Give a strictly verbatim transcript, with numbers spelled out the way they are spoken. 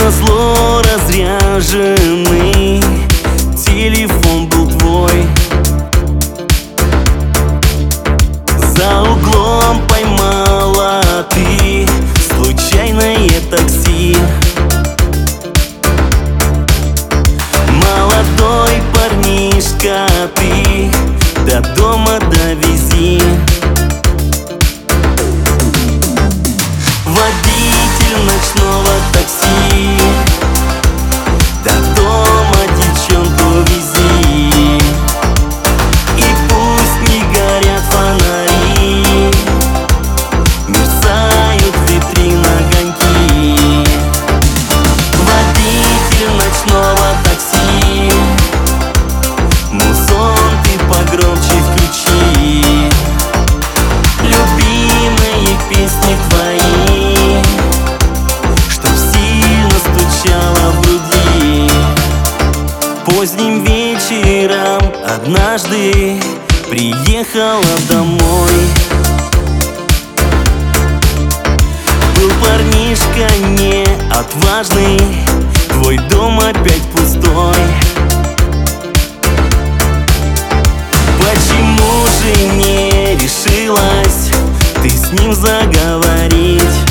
назло разряженный телефон был твой. За углом поймала ты случайное такси. Молодой парнишка, ты до дома довези. Водитель ночного такси, до дома девчонку вези. И пусть не горят фонари, мерцают в витринах огоньки. Водитель ночного такси, музон ты погромче включи. Любимые песни твои, чтоб сильно стучало в груди. Поздним вечером однажды приехала домой. Был парнишка не отважный, твой дом опять пустой. Почему же не решилась ты с ним заговорить?